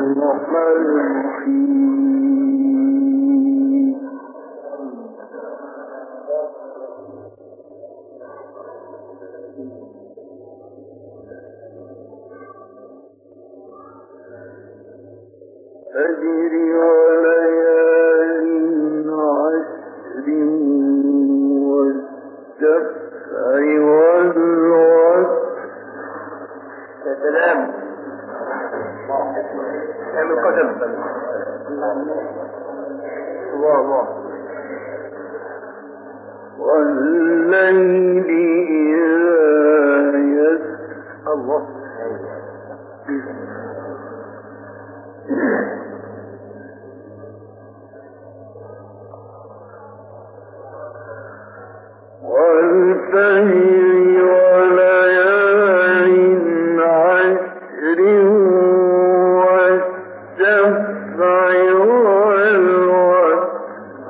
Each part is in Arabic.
والليل إذا يسر والفجر وليال عشر والشفع والوتر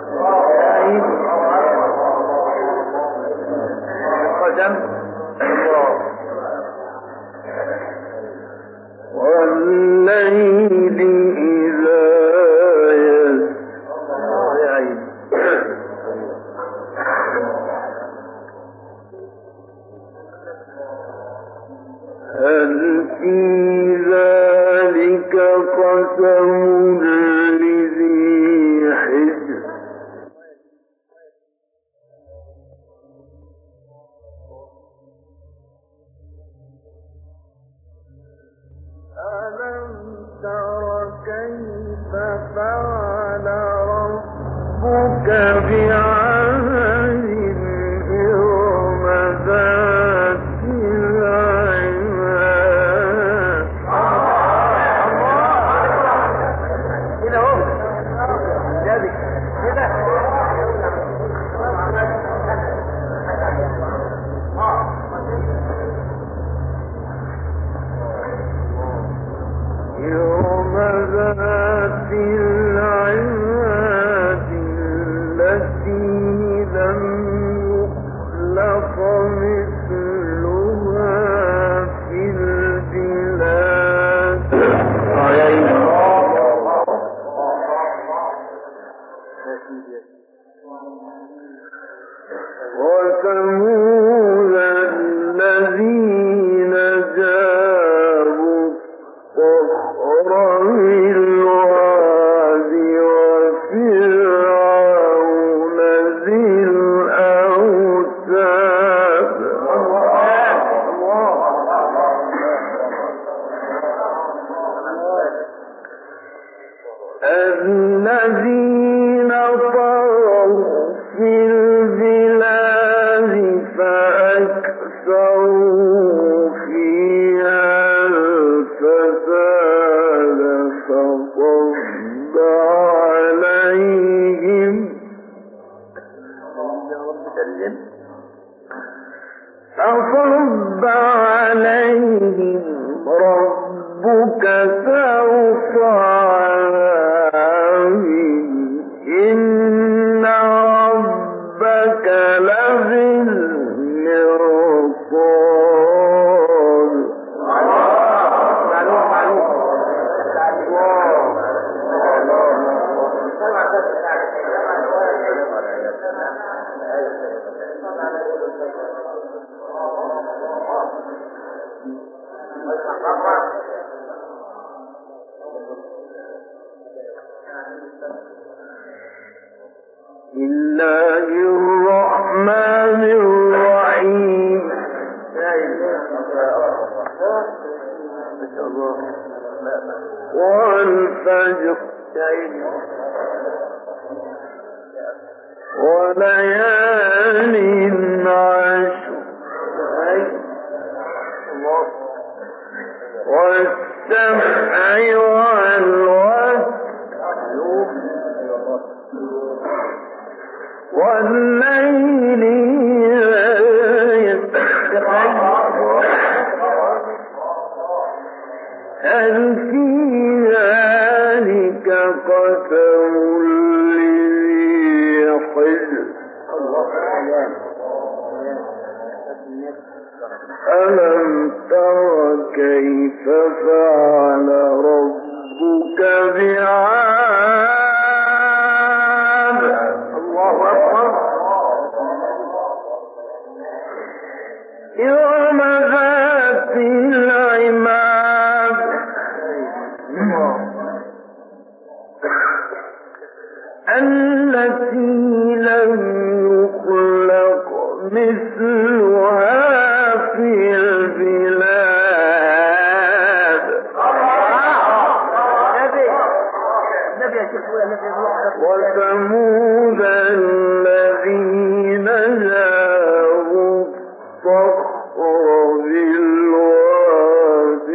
والليل إذا هل في ذلك قسم لذي حجر ألم تر كيف فعل ربك بعاد إرم ذات العماد إرم ذات العماد التي لم يخلق مثلها في البلاد وثمود الذين جابوا الصخر بالواد وفرعون ذي الأوتاد الذين طغوا في البلاد فأكثروا فيها الفساد فصب عليهم ربك سوط عذاب إن ربك لبالمرصاد الله الرحمن الرحيم والفجر وليال عشر والسبع والوتر والليل هل في ذلك قسم لذي حجر ألم تر كيف فعل ربك التي لم يخلق مثلها في البلاد وثمود الذين جابوا الصخر بالواد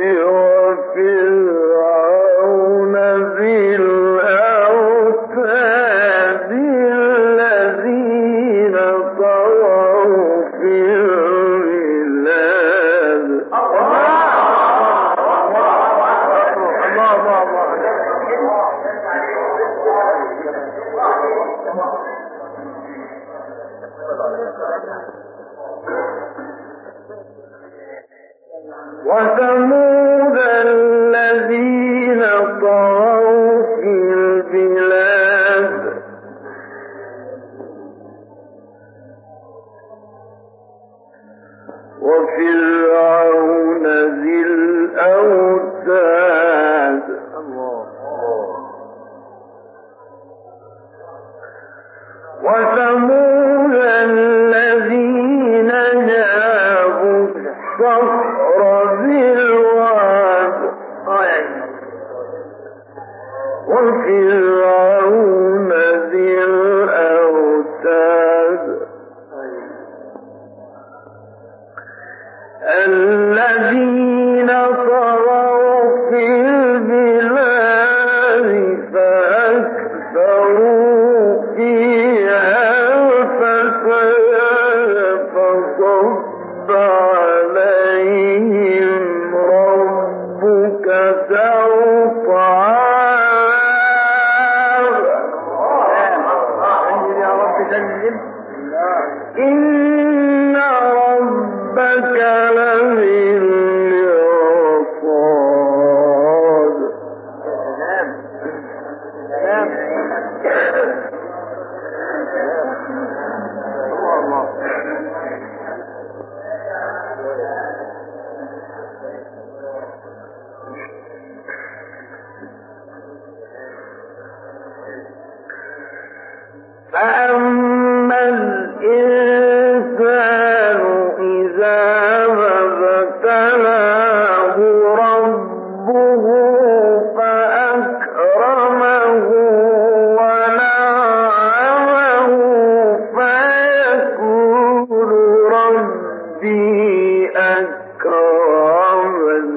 وفرعون ذي الأوتاد الذين طغوا في البلاد وثمود الذين طغوا في البلاد وفرعون ذي الأوتاد وثمود الذين جابوا الصخر بالواد وفرعون ذي الأوتاد الذين طغوا في البلاد فأكثروا فيها الفساد فصب عليهم ربك سوط عذاب إن ربك لبالمرصاد فأما الإنسان إذا ما ابتلاه ربه فأكرمه ونعمه فيقول ربي أكرمن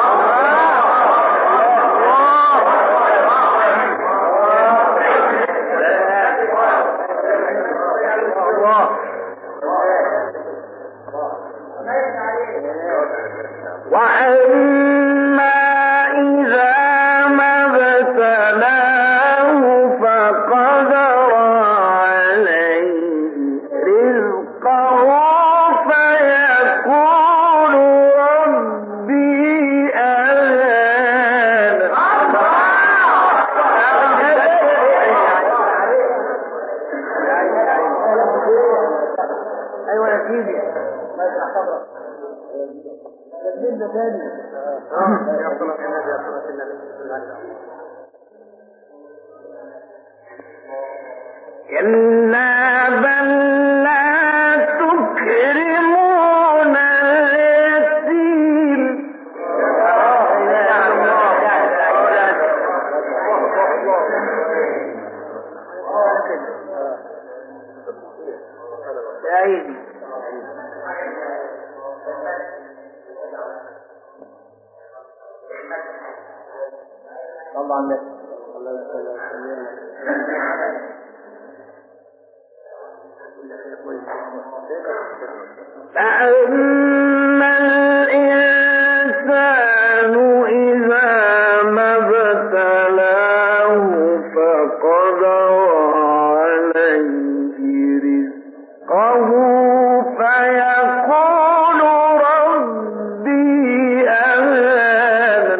وأما إذا ما ابتلاه فقدر عليه رزقه فيقول ربي أهان أيوة يا سيدي جدنا تاني كلا بل لا تكرمون اليتيم طبعا فأما الإنسان إذا ما ابتلاه فقدر عليه رزقه فيقول ربي أهان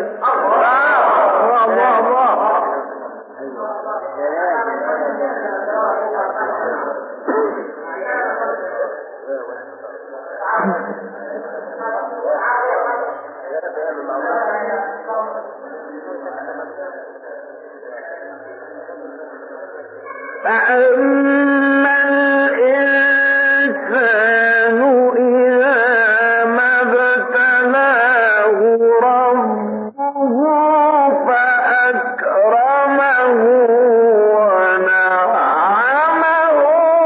فأما الإنسان إذا ما ابتلاه ربه فأكرمه ونعمه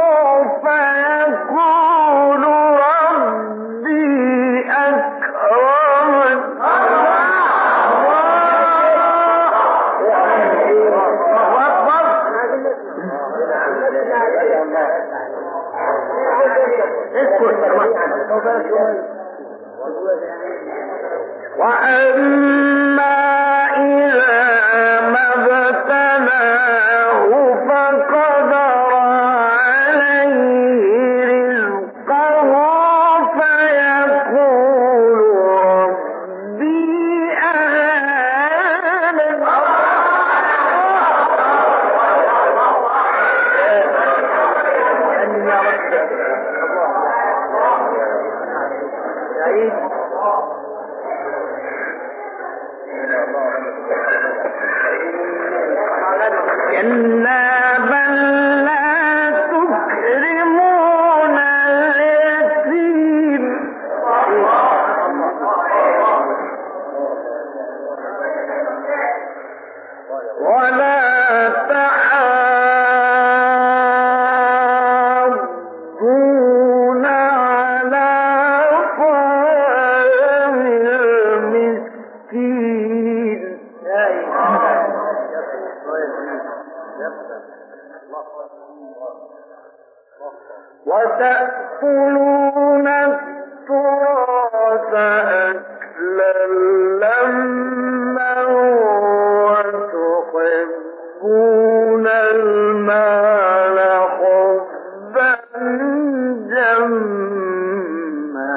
فيقول ربي أكرمن. وأما إذا ما ابتلاه فقدر عليه رزقه فيقول ربي أهانن. كلا بل لا تكرمون اليتيم ولا تحاضون على طعام المسكين وتأكلون التراث أكلا لما وتحبون المال حبا جما.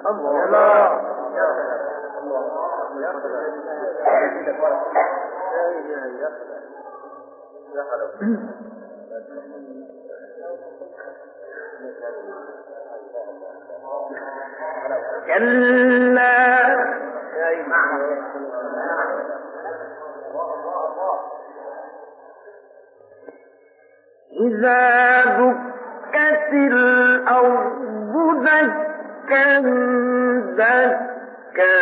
كلا إذا دكت الأرض دكا دكا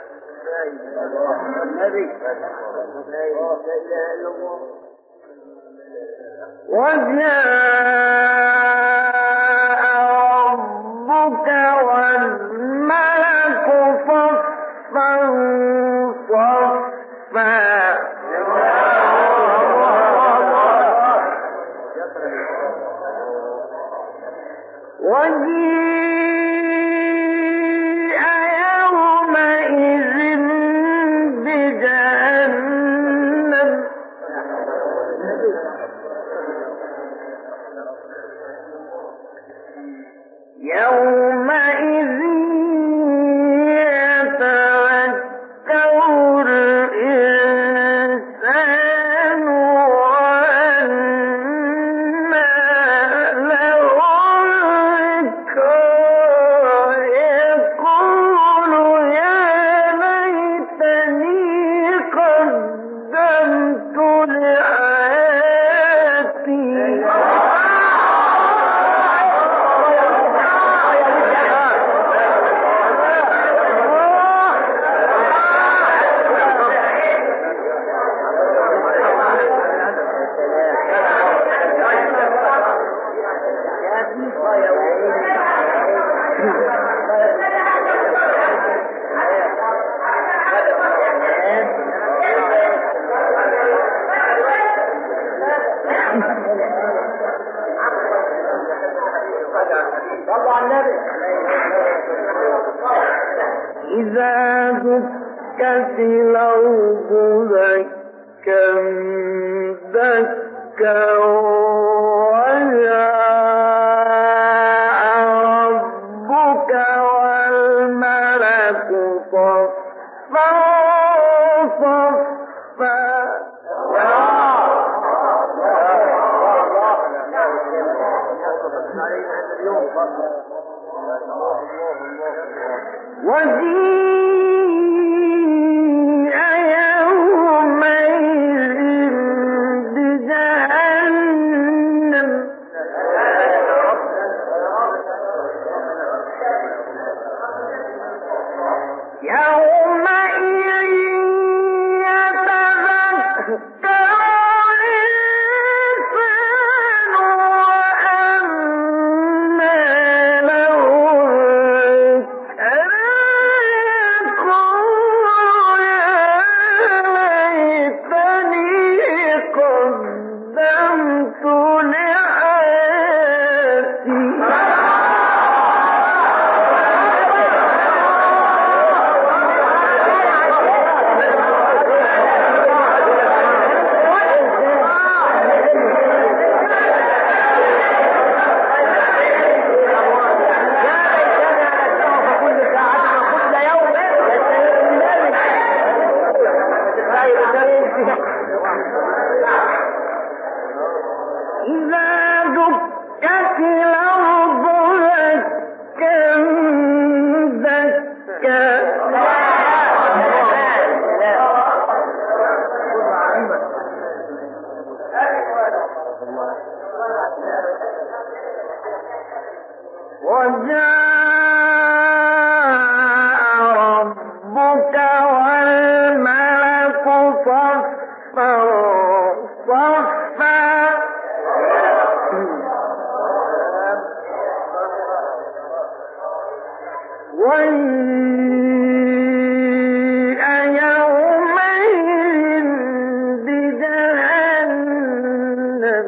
وجاء ربك والملك صفا صفا وجيء يومئذ بجهنم يومئذ يتذكر الإنسان وأنى له الذكرى يقول يا ليتني قدمت لحياتي. إذا دكت الأرض دكا دكا وجاء ربك والملك صفا صفا وجيء يومئذ بجهنم صفا وجيء يومئذ بجهنم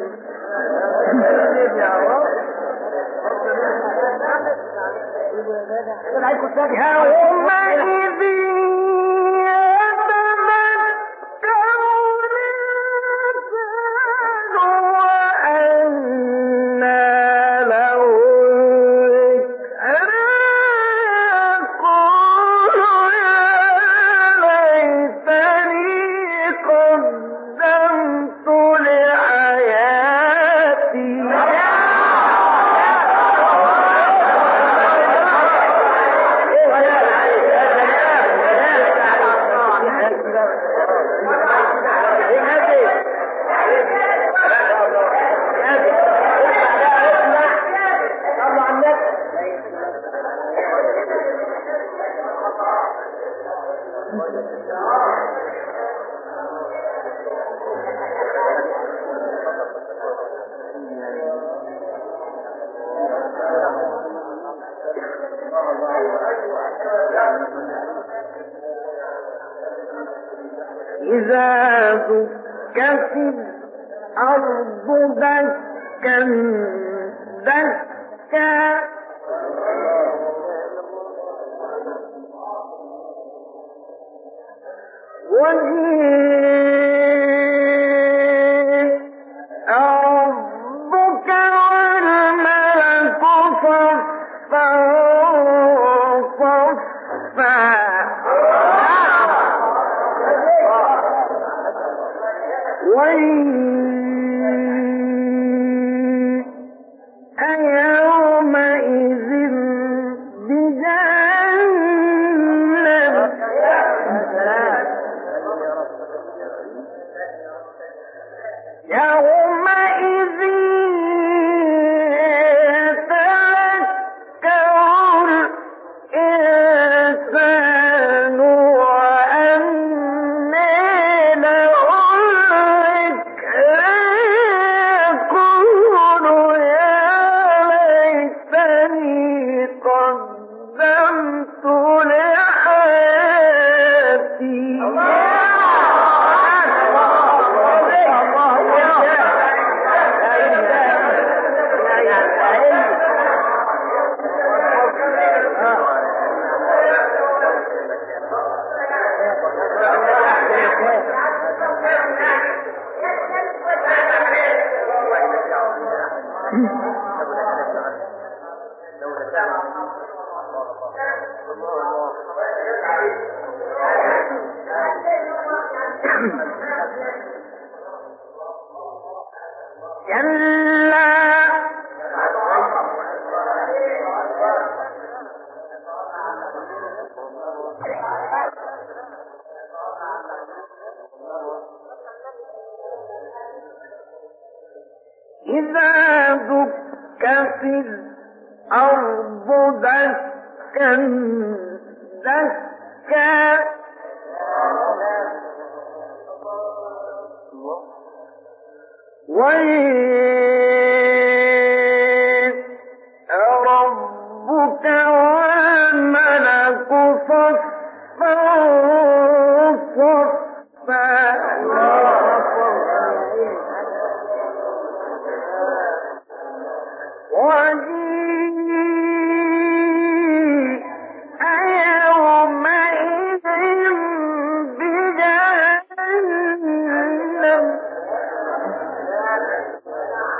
يومئذ إذا دكت الأرض دكا دكا وجيء ربك والملك صفا صفا وجيء يومئذ بجهنم يومئذ يتذكر الإنسان وأنى له الذكرى يقول يا ليتني قدمت لحياتي إذا دكت الأرض دكا دكا وجيء ربك والملك صفا صفا وجيء يومئذ بجهنم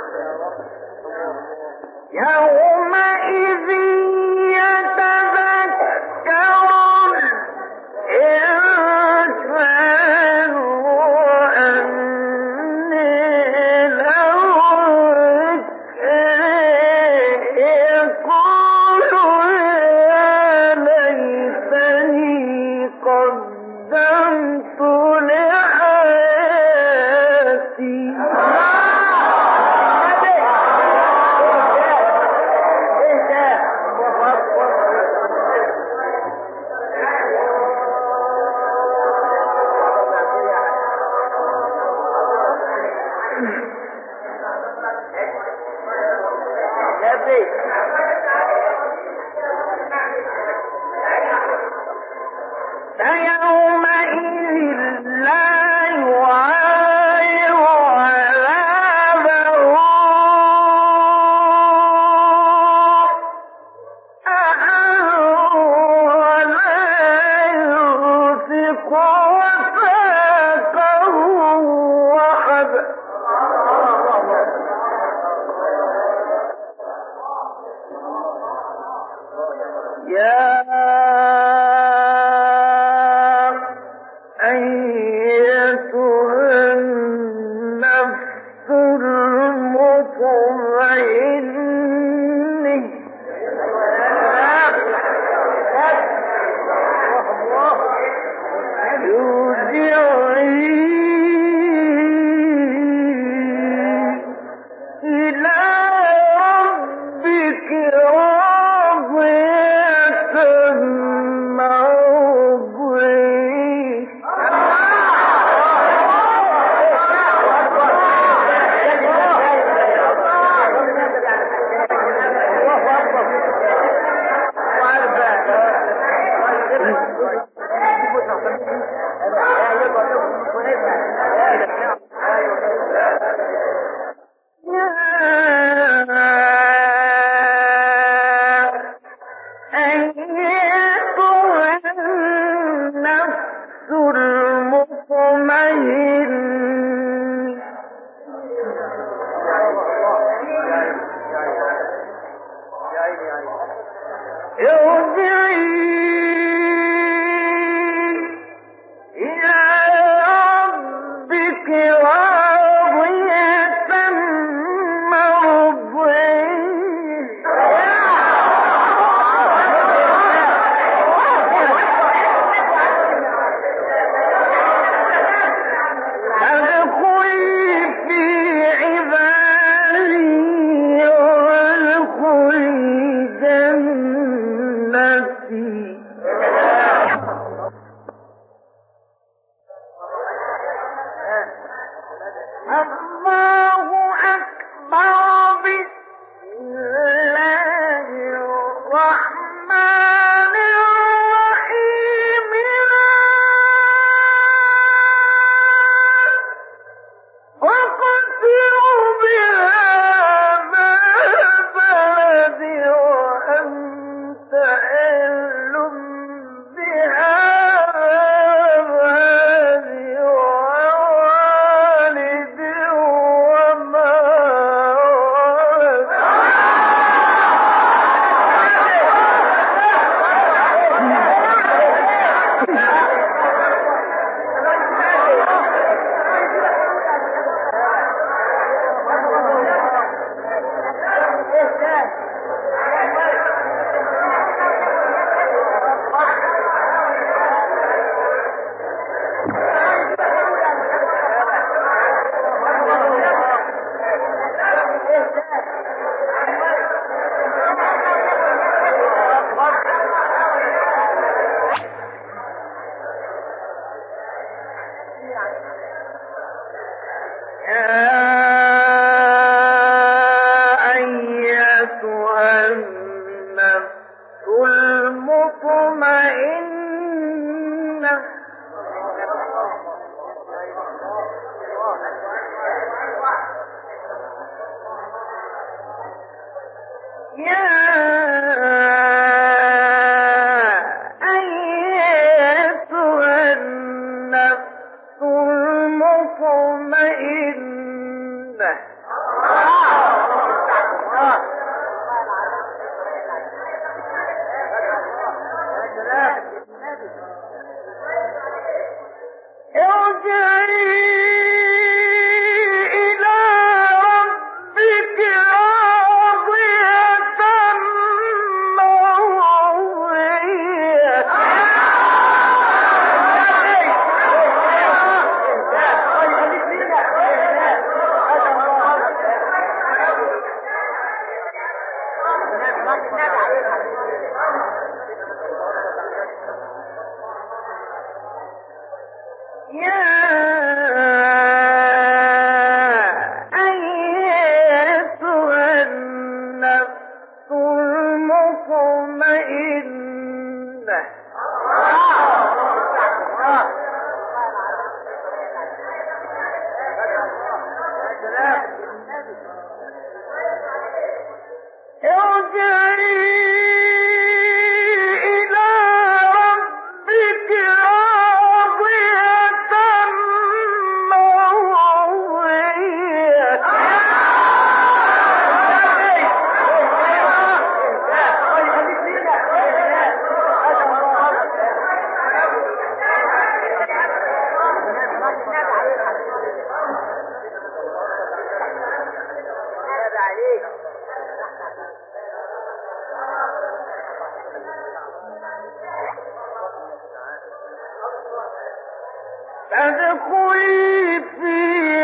فادخلي في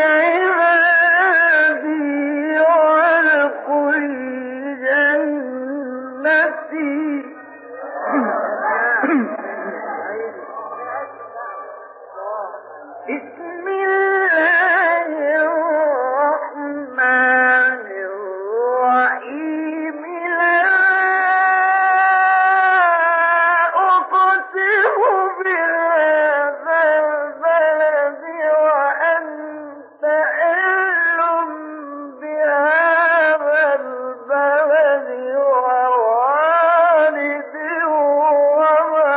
عبادي وادخلي جنتي. بسم الله الرحمن الرحيم. لا أقسم بهذا البلد وأنت حل بهذا البلد ووالد وما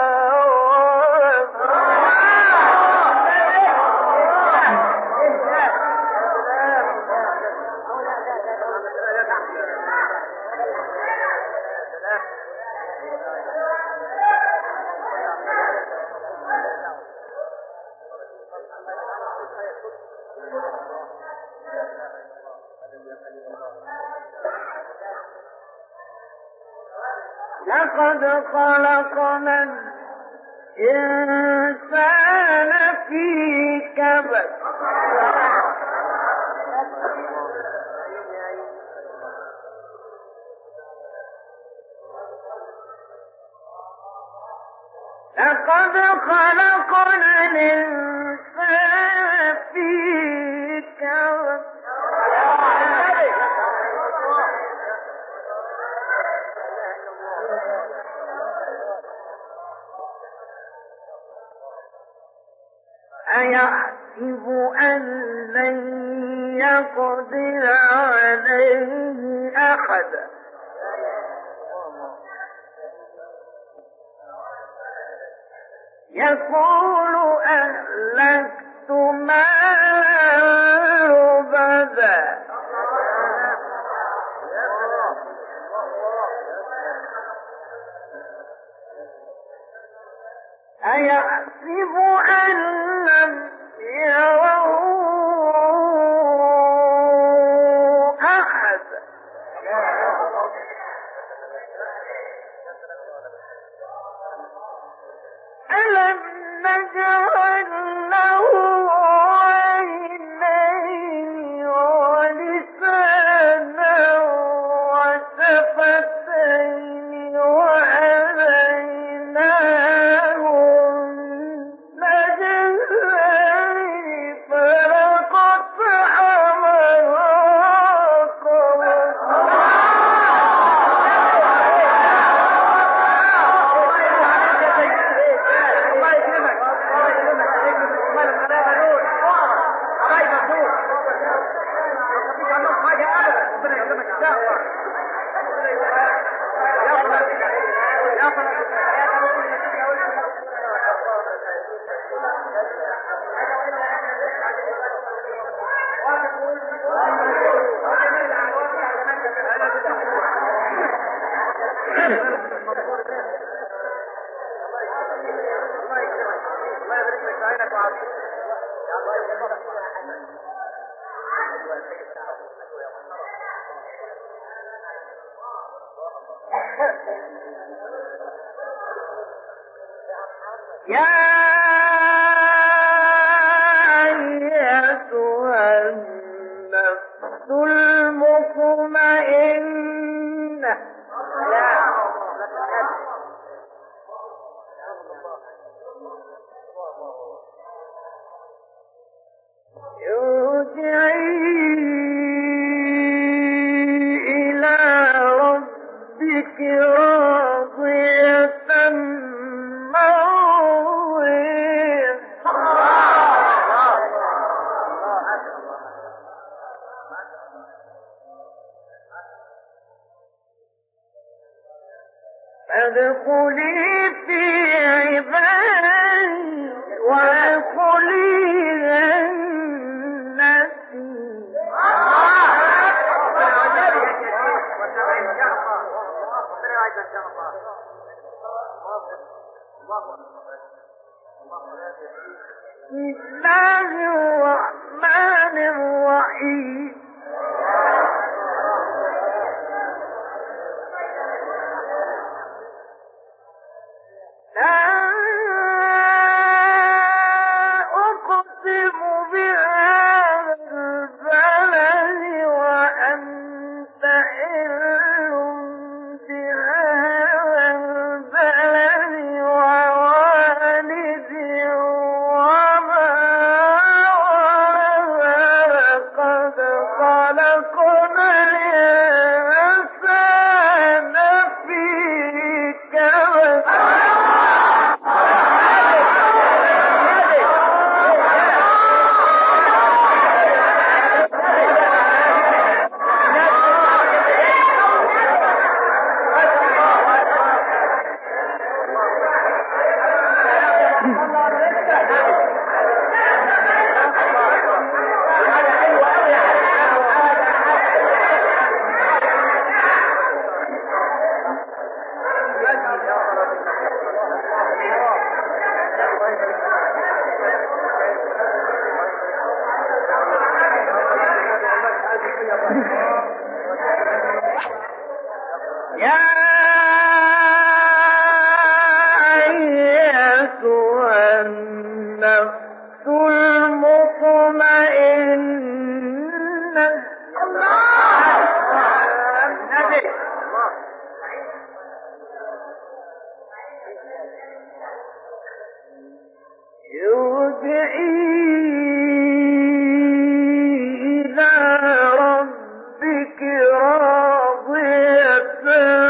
لقد خلقنا الإنسان في كبد. لقد خلقنا الإنسان في كبد. أيحسب أن لن يقدر عليه أحد. يقول أهلكت مالا لبدا. أيحسب أن لم يره أحد. ألم نجعل له عينين ولسانا وشفتين وهديناه النجدين فلقطعم يا أيتها النفس المطمئنة ارجعي إلى ربك راضية مرضية فادخلي في عبادي وادخلي جنتي. بسم الله الرحمن الرحيم. لا أقسم بهذا البلد وأنت حل بهذا البلد ووالد وما ولد لقد خلقنا الإنسان في كبد. يا أيتها النفس المطمئنة ارجعي إلى ربك راضية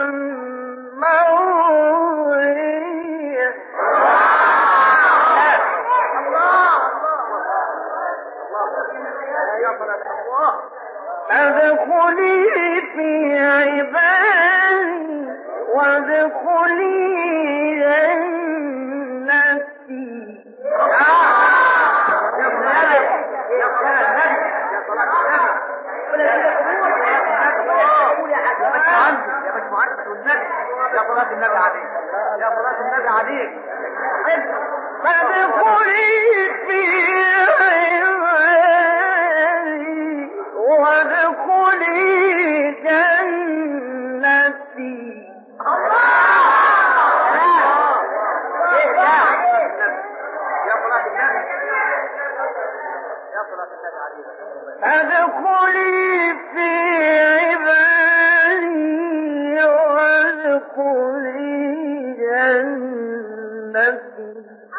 مرضية. فادخلي في عبادي وادخلي جنتي. فادخلي في عبادي وادخلي جنتي. ادخلي في عبادي وادخلي جنتي.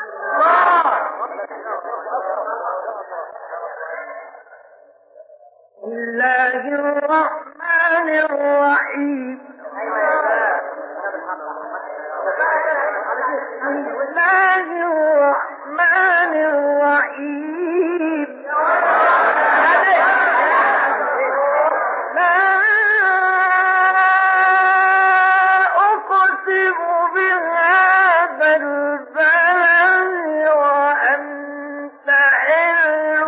بسم الله الرحمن الرحيم. بسم الله الرحمن الرحيم. لا أقسم بهذا البلد وأنت حل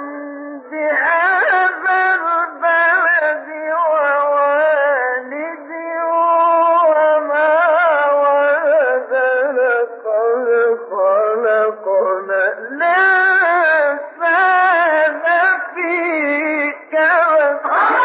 بهذا البلد ووالد وما ولد لقد خلقنا الإنسان في كبد.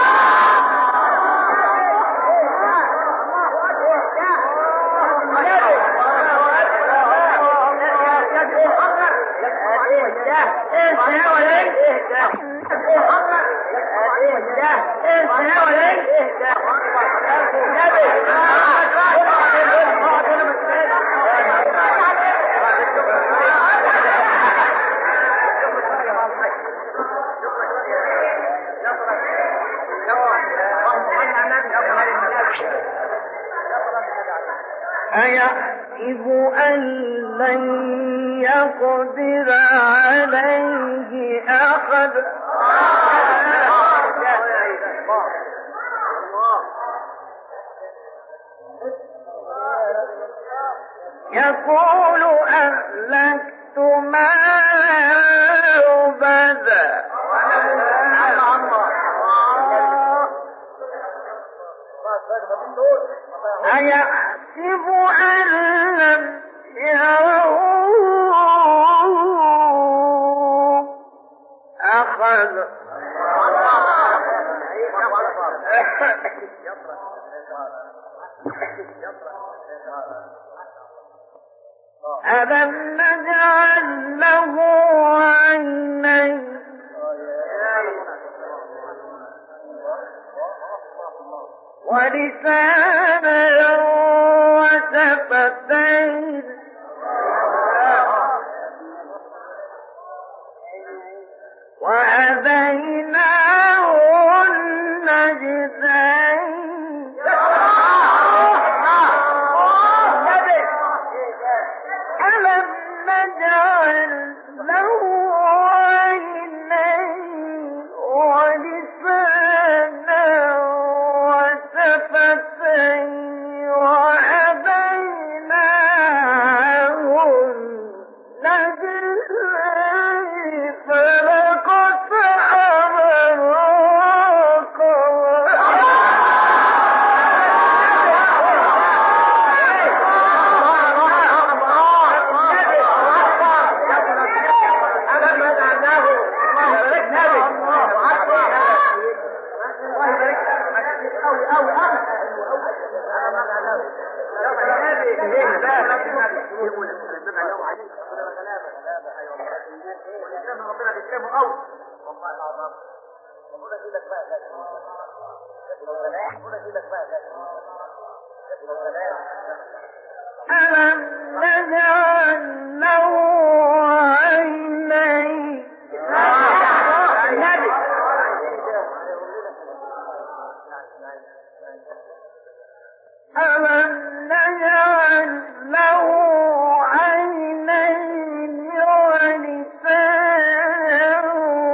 أيحسب أن لن يقدر عليه أحد. يقول أهلكت مالا لبدا أيحسب أن لم يره أخذ ألم نجعل له عينين ولسانا وشفتين وهديناه النجدين ألم نجعل له عينين ولسانا وشفتين وهديناه النجدين فلقتحم ألم نجعل له عينين ألم نجعل له عينين ولسانا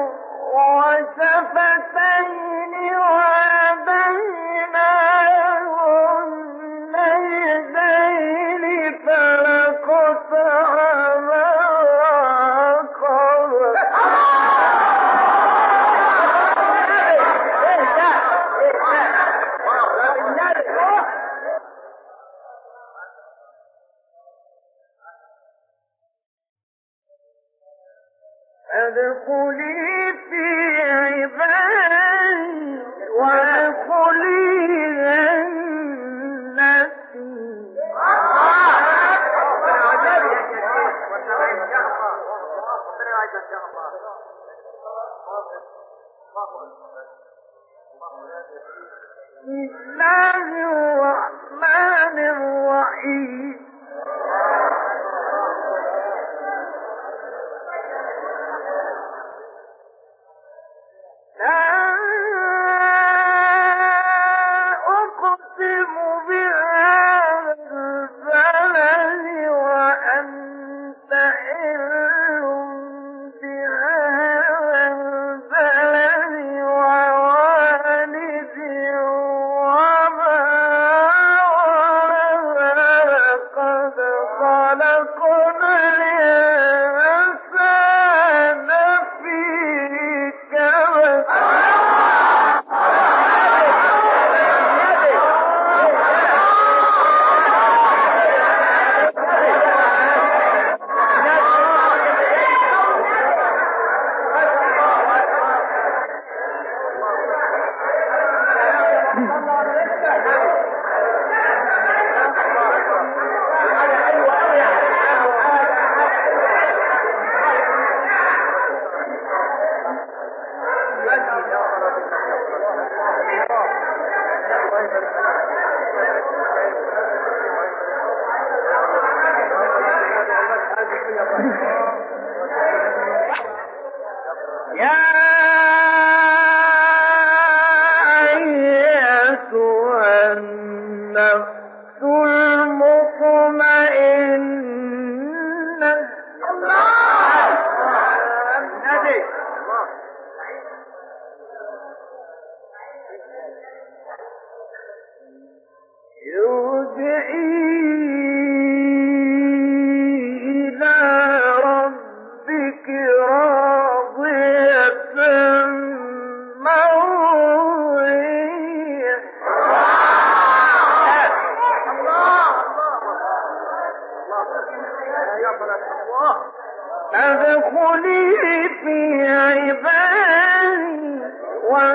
وشفتين وهديناه النجدين فلقتحم ادخلي في عبادي وادخلي جنتي بسم الله الرحمن الرحيم لا أقسم بهذا البلد وأنت حل بهذا البلد ووالد وما ولد لقد خلقنا الإنسان في كبد يا أيتها النفس المطمئنة ارجعي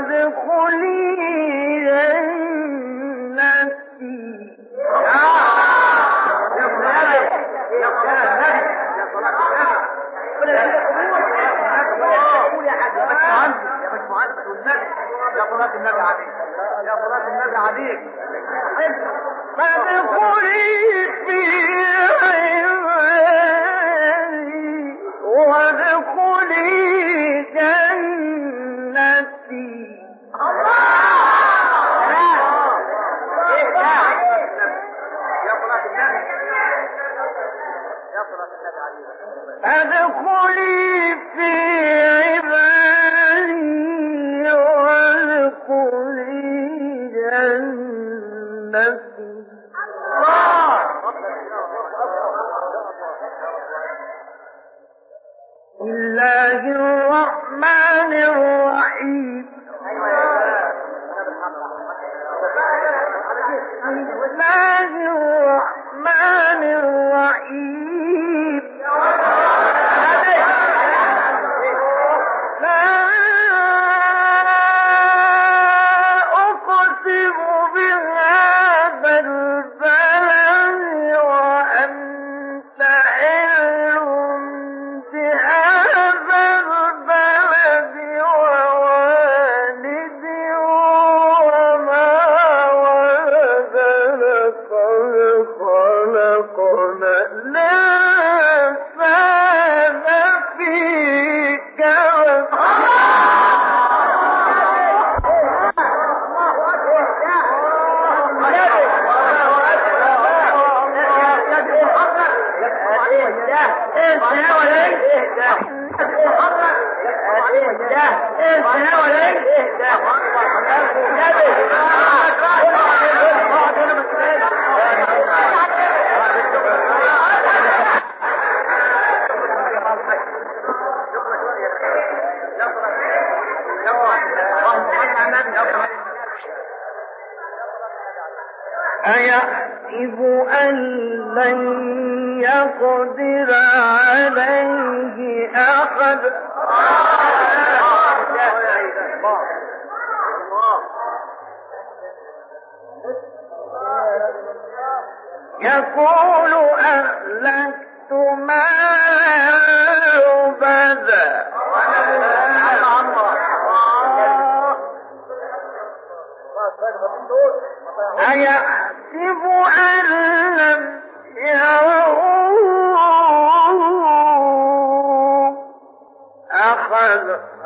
وادخلي جنتي. فادخلي في عبادي وادخلي جنتي. ادخلي في عبادي وادخلي جنتي. بسم الله الرحمن الرحيم. بسم الله الرحمن الرحيم. لا أقسم بهذا البلد وأنت حل بهذا البلد ووالد وما ولد لقد خلقنا الإنسان في كبد. أيحسب أن لن يقدر عليه أحد. يقول أهلكت مالا لبدا. أيحسب أن لم يره أحد.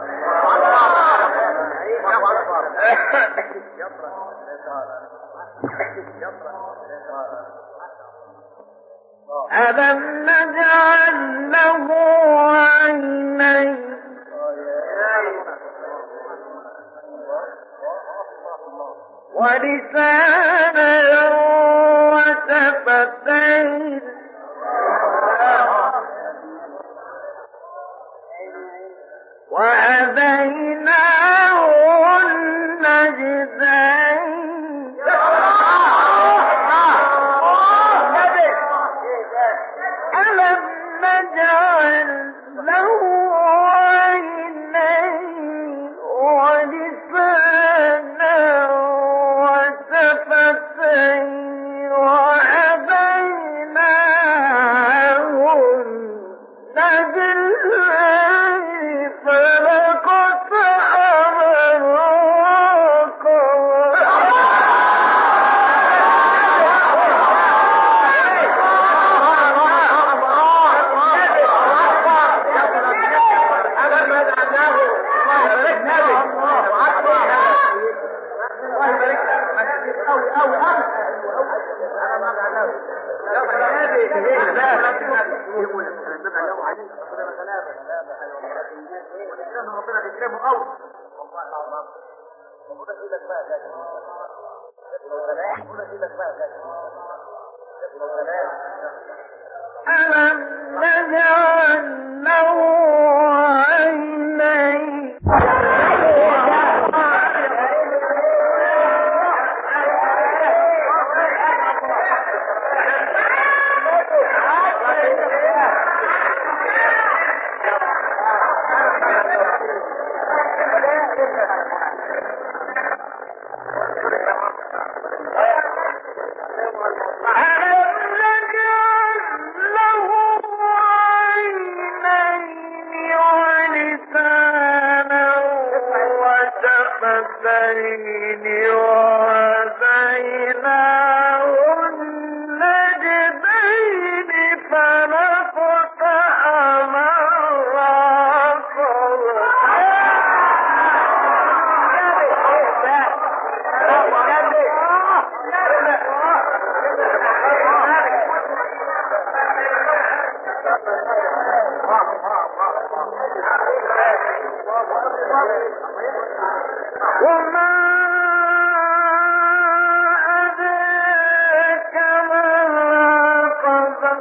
ألم نجعل له عينين ولسانا وشفتين وهديناه النجدين. ألم نجعل له عينين ولسانا وشفتين وهديناه النجدين فلقتحم ألم نجعل له عينين طائفتين وهديناه النجدين فلنقطع وما أدراك ما العقبة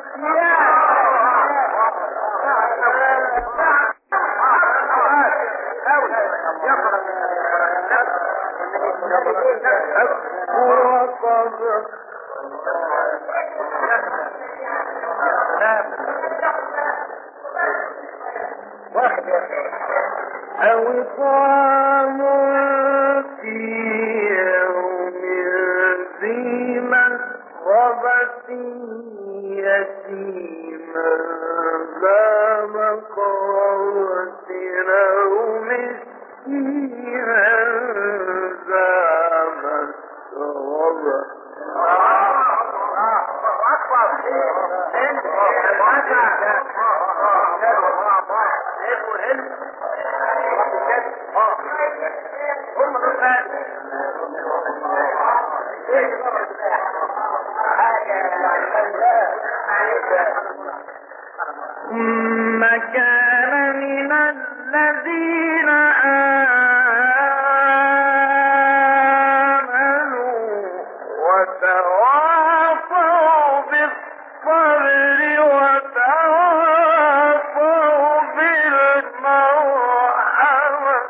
أو طعام في يوم ذي مسغبة يتيما ذا مقربة أو مسكينا ذا مسغبة ثم كان من الذين آمنوا وتواصوا بالصبر وتواصوا بالمرحمة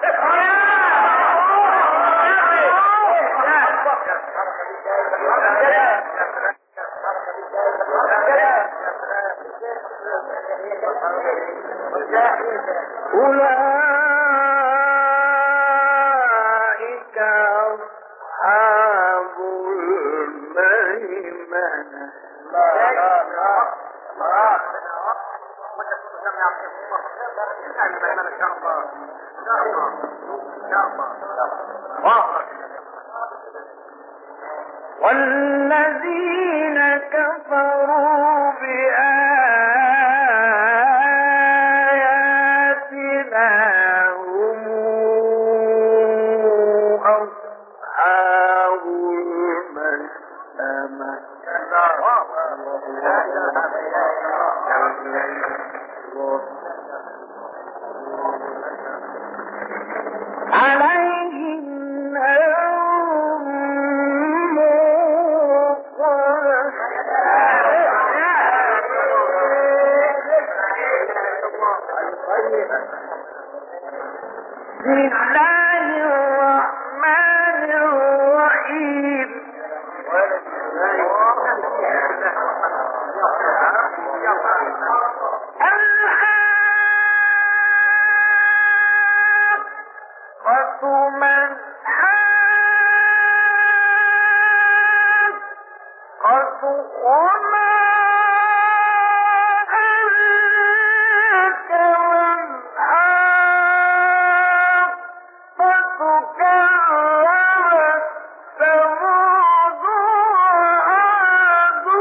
أولئك أصحاب الميمنة والذين كفروا بآياتنا هم أصحاب المشأمة عليهم نار بسم الله الرحمن الرحيم الحاقة ما الحاقة وما أدراك ما الحاقة كذبت ثمود وعاد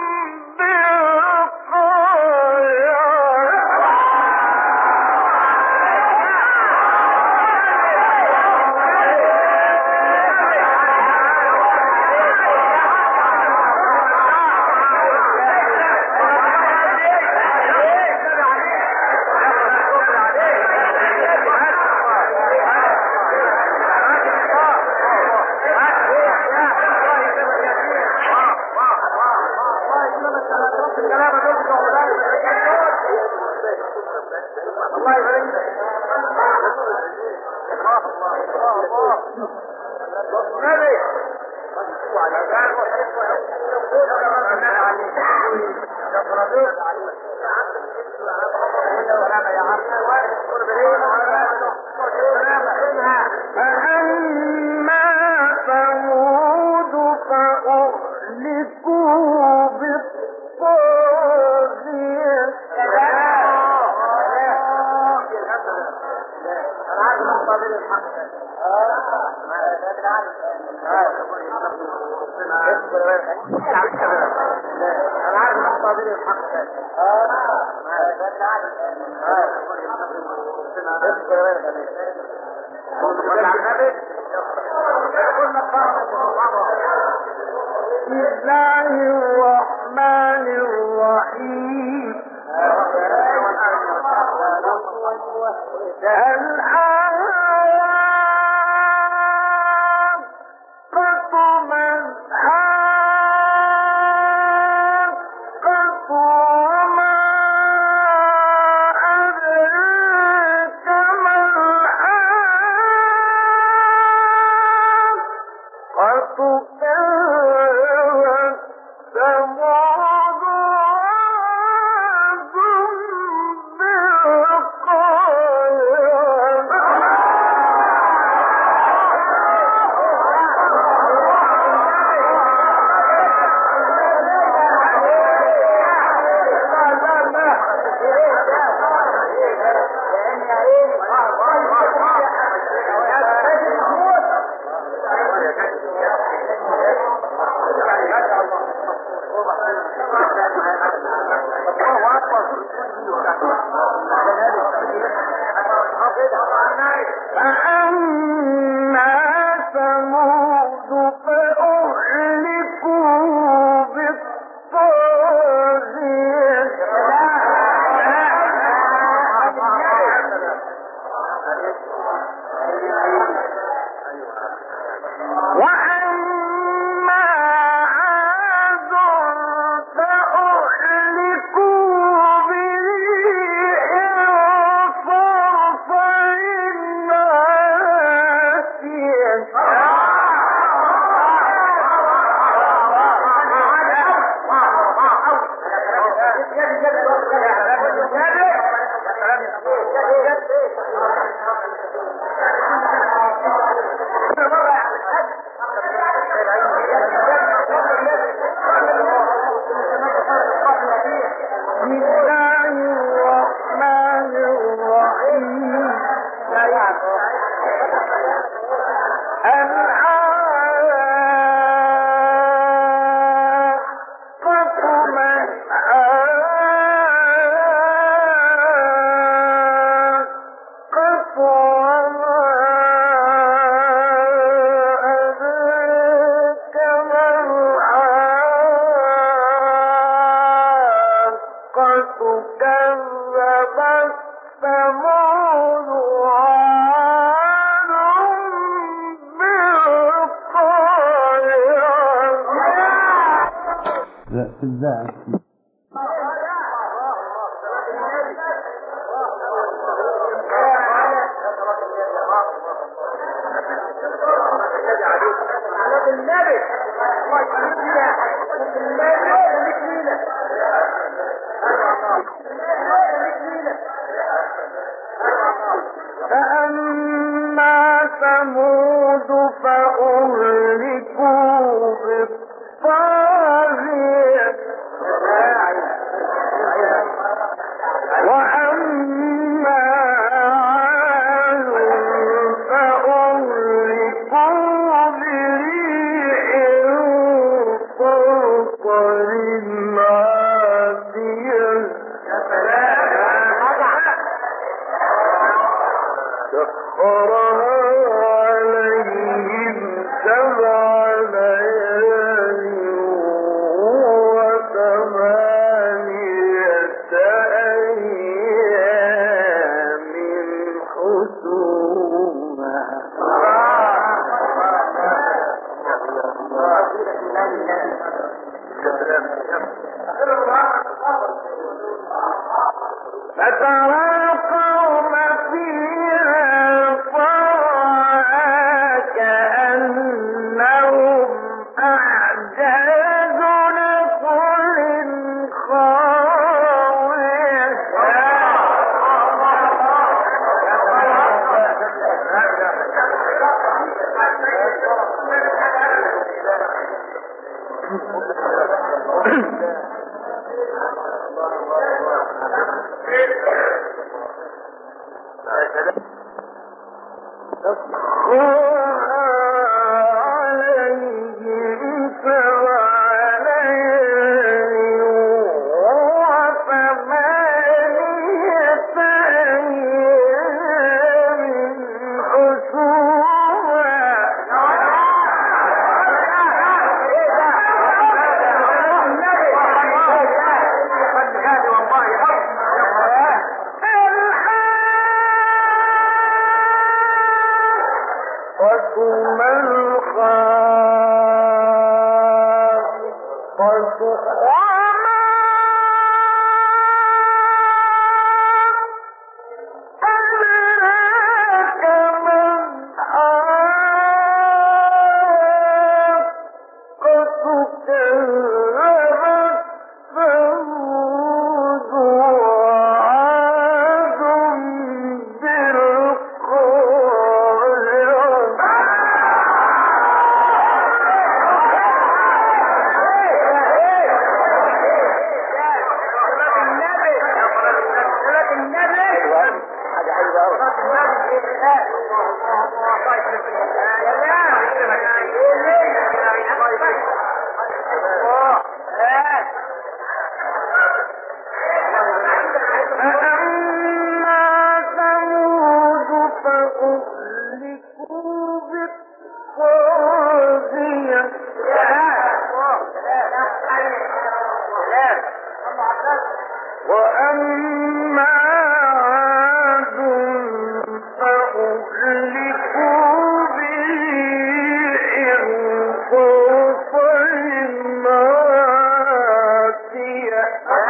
فأما ثمود فأهلكوا بالطاغية بسم الله الرحمن الرحيم. فأما ثمود فأهلكوا بالطاغية وأما عاد فأهلكوا بريح صرصر عاتية سخرها عليهم 7 ليال و8 أيام حسوما فترى القوم فيها صرعى كأنهم أعجاز نخل خاوية الحاقة ما الحاقة وأما عاد فأهلكوا بريح صرصر عاتية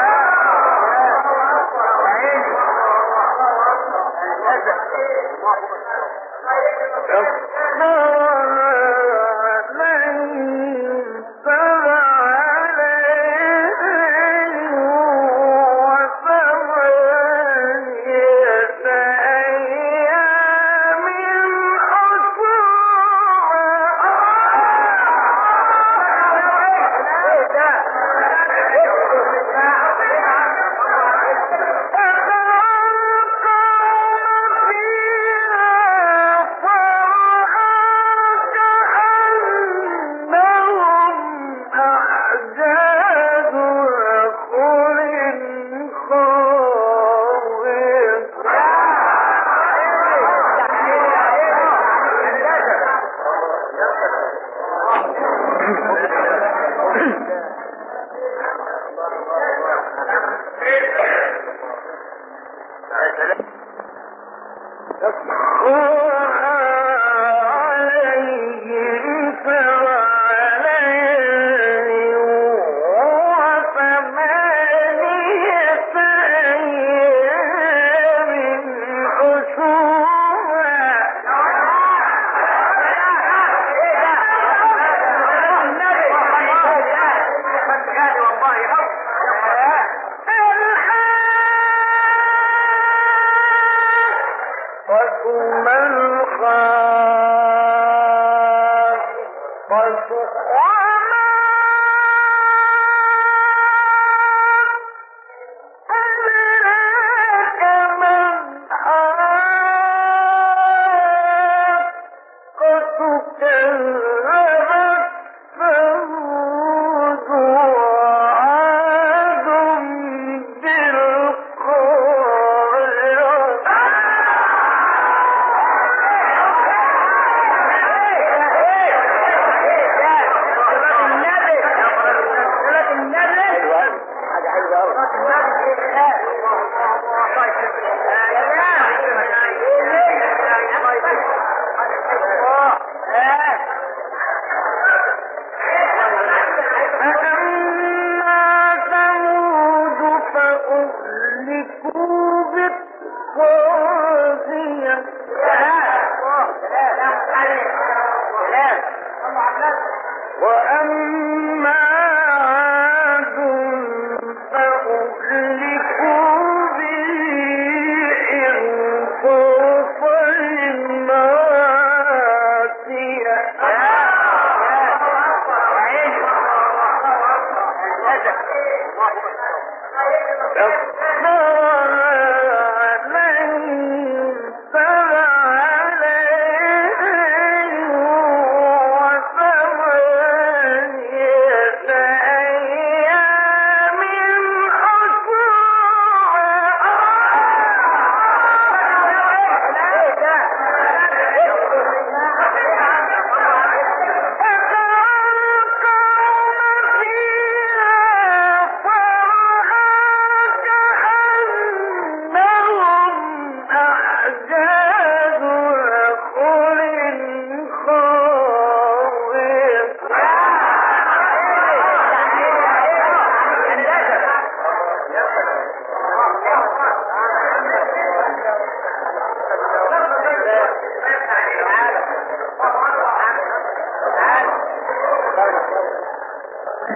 وأما عاد فأهلكوا بريح صرصر عاتية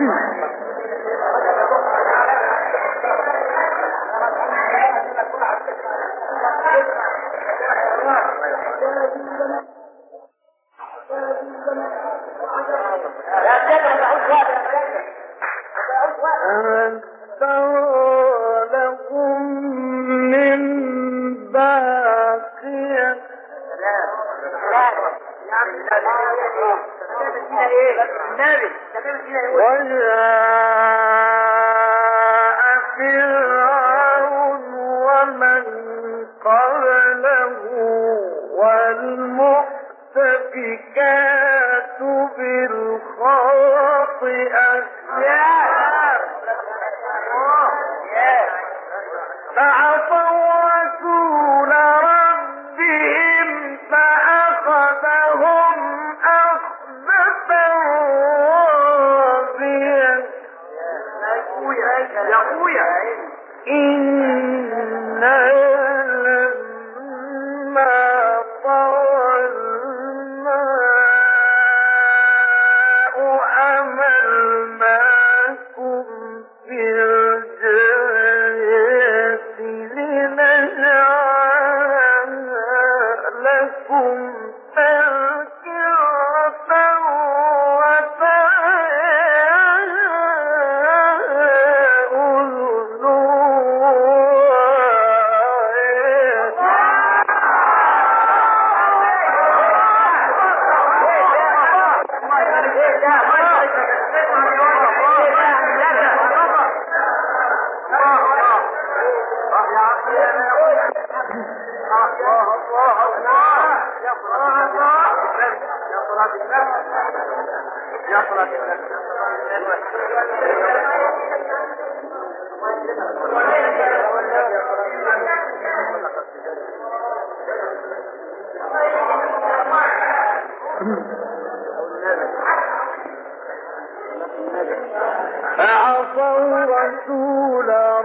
فعصوا رسول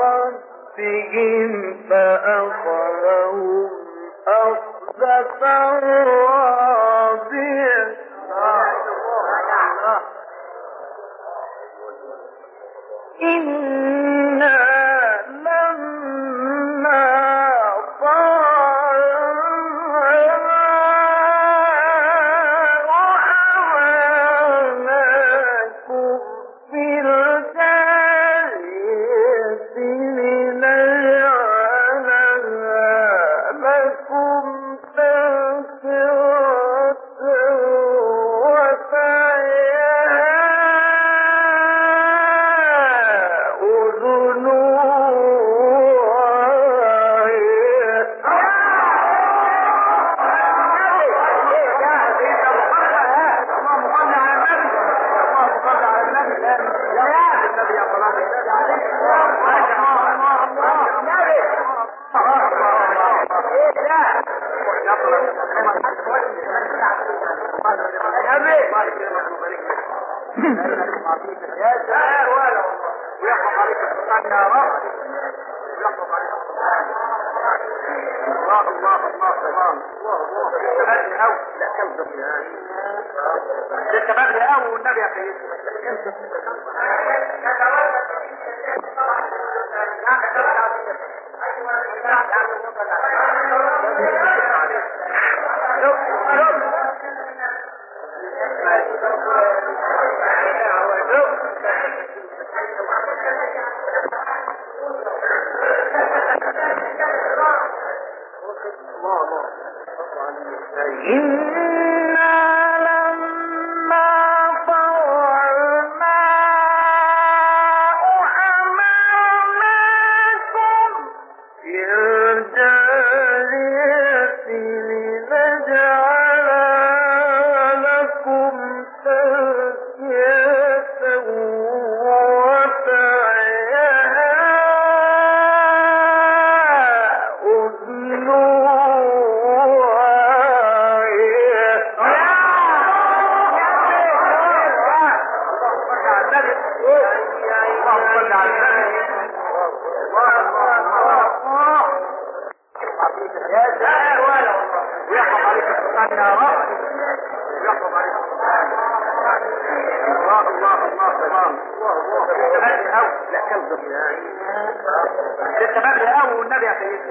ربهم فأخذهم أخذة رابية إنا لما لسه بدري قوي والنبي يا سيدي.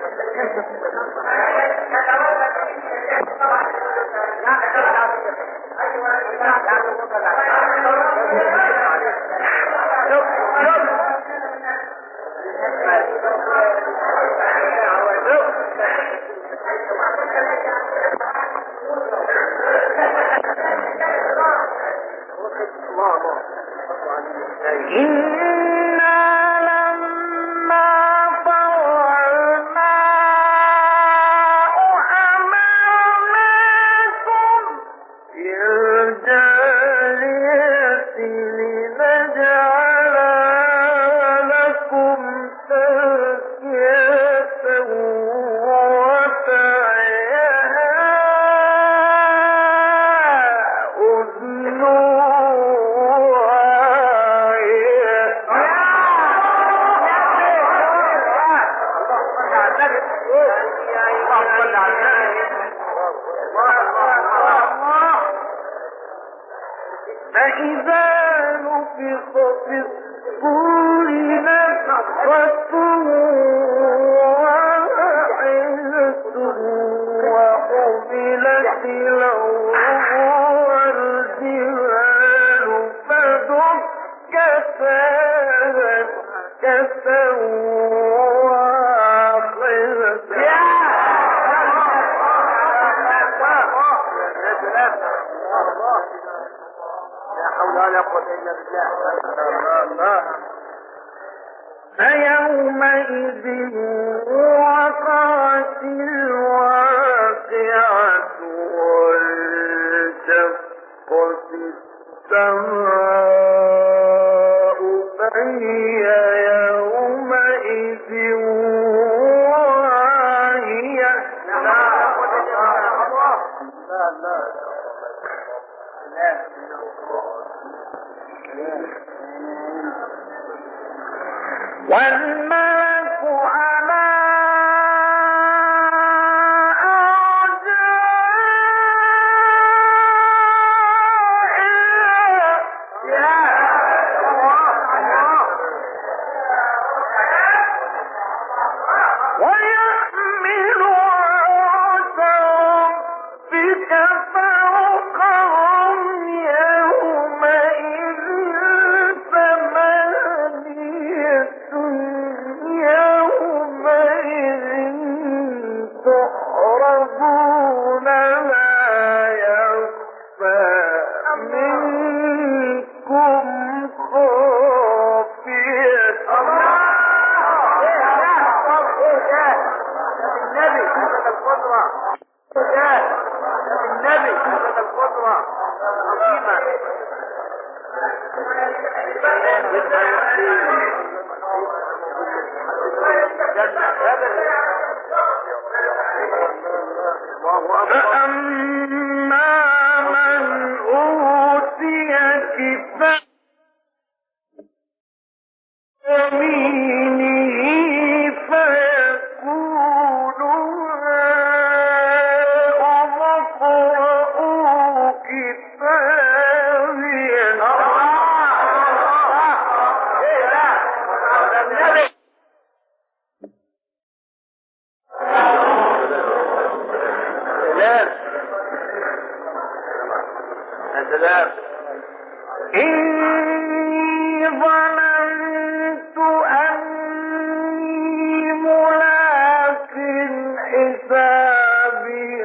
فإذا نفخ في الصور نفخة واحدة وحملت الأرض والجبال فدكتا دكة فيومئذ وقعت الواقعة وانشقت السماء فهي يومئذ واهية. والملك على ويحمل عرش ربك فوقهم يومئذ ثمانية يومئذ تعرضون لا يخفى منكم خافية. النبي هذا القدرة عظيمة. فأما من أوتي كتابه يمينه فيقول هاؤم اقرءوا كتابيه. إني ظننت أني ملاق حسابي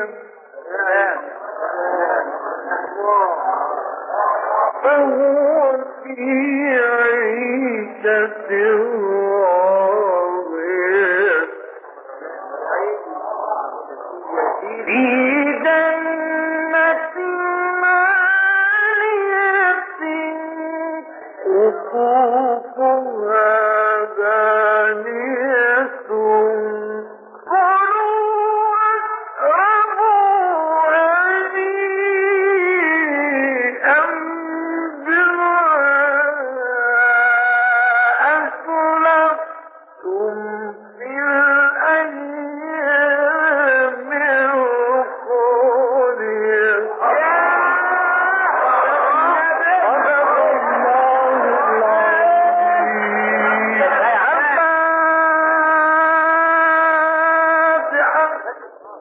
فهو في عيشة راضية في جنة قطوفها دانية كلوا واشربوا هنيئا بما أسلفتم